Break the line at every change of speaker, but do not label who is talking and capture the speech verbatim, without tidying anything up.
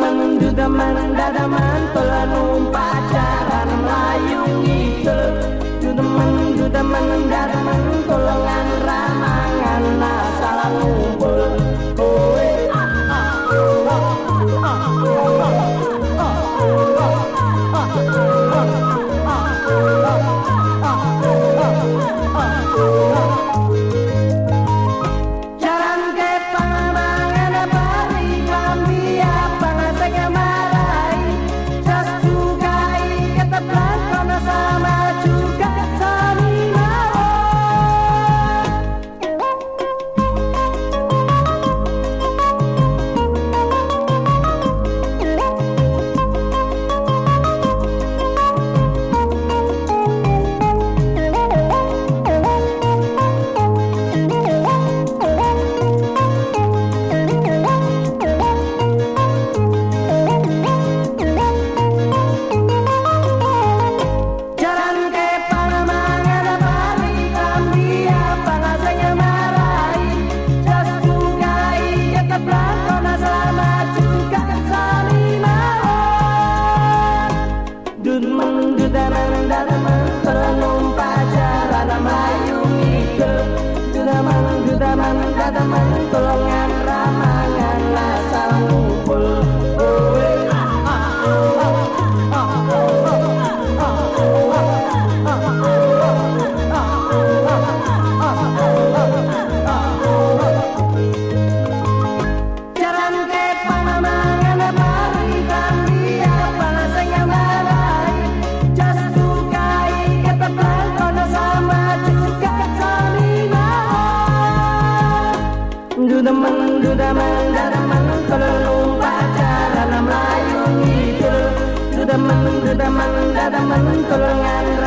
demen du demen dadaman tula numpak jalan Melayu ngidul. Du demen du demen dadaman tulungan ramangan asal ngumpul. Kowe dadaman tulungan ramangan asal ngumpul. Kowe jaran ke panamangan pari kami apa sing marai jas sukai keteplan kono sama juga salima. Du demen du demen dadaman tula numpak jalan Melayu ngidul. Du demen du demen dadaman tulungan